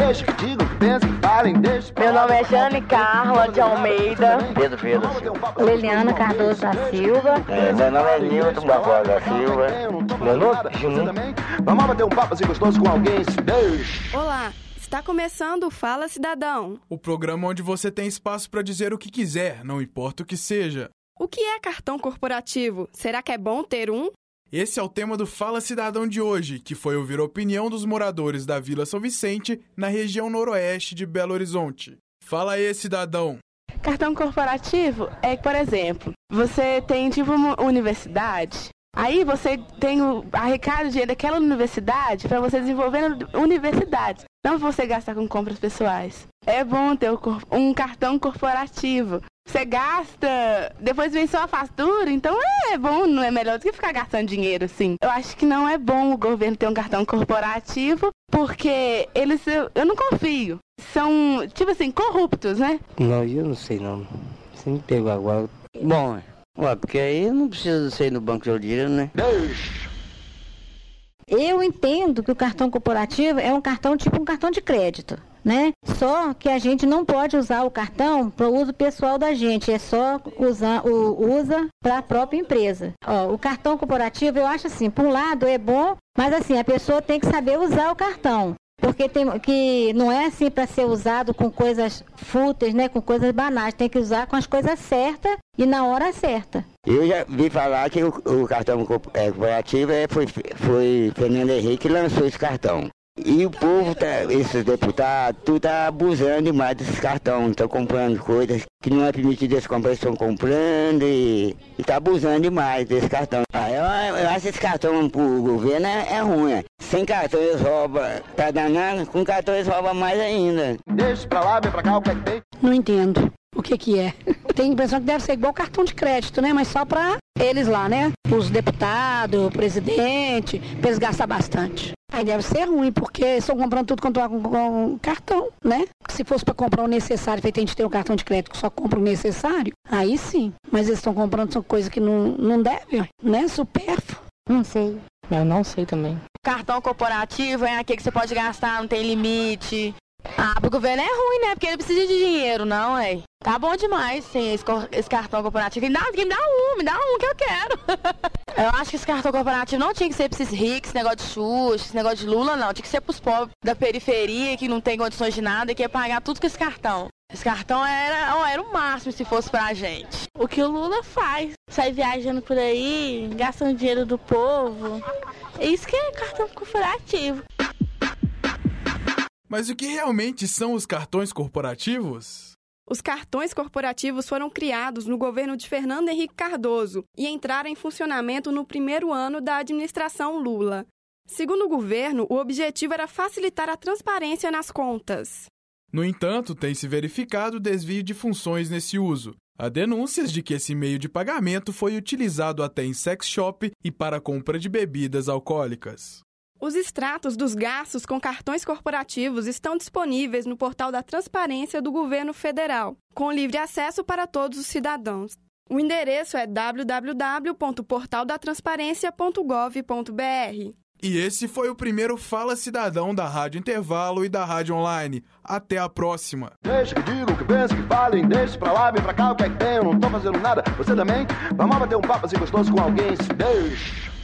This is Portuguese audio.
Deixa que digam, que pensem, que falem, deixa. Meu nome é Jane Carla de Almeida. Pedro Liliana Cardoso da Silva. Meu nome é Nilton Barbosa da Silva. Meu nome é Juninho. Vamos bater um papo assim gostoso com alguém, se deixa. Olá, está começando o Fala Cidadão. O programa onde você tem espaço para dizer o que quiser, não importa o que seja. O que é cartão corporativo? Será que é bom ter um? Esse é o tema do Fala Cidadão de hoje, que foi ouvir a opinião dos moradores da Vila São Vicente, na região noroeste de Belo Horizonte. Fala aí, cidadão. Cartão corporativo é, por exemplo, você tem tipo uma universidade, aí você tem arrecada o dinheiro daquela universidade para você desenvolver universidades, não você gastar com compras pessoais. É bom ter um cartão corporativo. Você gasta, depois vem só a fatura, então é bom, não é melhor do que ficar gastando dinheiro assim. Eu acho que não é bom o governo ter um cartão corporativo, porque eu não confio. São, tipo assim, corruptos, né? Não, eu não sei não. Você me pegou agora. Bom, porque aí eu não preciso ser no banco de dinheiro, né? Eu entendo que o cartão corporativo é um cartão tipo um cartão de crédito, né? Só que a gente não pode usar o cartão para o uso pessoal da gente, é só usa para a própria empresa. Ó, o cartão corporativo, eu acho assim, por um lado é bom, mas assim, a pessoa tem que saber usar o cartão. Porque que não é assim para ser usado com coisas fúteis, né? Com coisas banais. Tem que usar com as coisas certas e na hora certa. Eu já vi falar que o cartão corporativo foi Fernando Henrique que lançou esse cartão. E o povo, esses deputados, tudo tá abusando demais desses cartões. Estão comprando coisas que não é permitido eles comprar, estão comprando e tá abusando demais desse cartão. Eu acho que esse cartão pro governo é ruim. Sem cartão eles roubam, tá danando, com cartão eles roubam mais ainda. Deixa pra lá, vem pra cá, o que é que tem? Não entendo o que é. Tem a impressão que deve ser igual cartão de crédito, né? Mas só pra eles lá, né? Os deputados, o presidente, pra eles gastar bastante. Aí deve ser ruim, porque estão comprando tudo com cartão, né? Se fosse para comprar o necessário, feito a gente ter um cartão de crédito que só compra o necessário, aí sim. Mas eles estão comprando são coisas que não devem, né? Supérfluo. Não sei. Eu não sei também. Cartão corporativo é aquele que você pode gastar, não tem limite. Pro governo é ruim, né? Porque ele precisa de dinheiro, não, é? Tá bom demais, sim, esse cartão corporativo. Me dá um que eu quero. Eu acho que esse cartão corporativo não tinha que ser pra esses ricos, esse negócio de Xuxa, esse negócio de Lula, não. Tinha que ser pros pobres da periferia, que não tem condições de nada, que ia pagar tudo com esse cartão. Esse cartão era o máximo se fosse pra gente. O que o Lula faz, sai viajando por aí, gastando dinheiro do povo. Isso que é cartão corporativo. Mas o que realmente são os cartões corporativos? Os cartões corporativos foram criados no governo de Fernando Henrique Cardoso e entraram em funcionamento no primeiro ano da administração Lula. Segundo o governo, o objetivo era facilitar a transparência nas contas. No entanto, tem se verificado o desvio de funções nesse uso. Há denúncias de que esse meio de pagamento foi utilizado até em sex shop e para a compra de bebidas alcoólicas. Os extratos dos gastos com cartões corporativos estão disponíveis no portal da Transparência do Governo Federal, com livre acesso para todos os cidadãos. O endereço é www.portaldatransparencia.gov.br. E esse foi o primeiro Fala Cidadão da Rádio Intervalo e da Rádio Online. Até a próxima. Deixa que digam, que pensem, que falem, deixa pra lá, vem pra cá, o que é que tem? Eu não tô fazendo nada, você também? Vamos bater um papo assim gostoso com alguém, se deixa.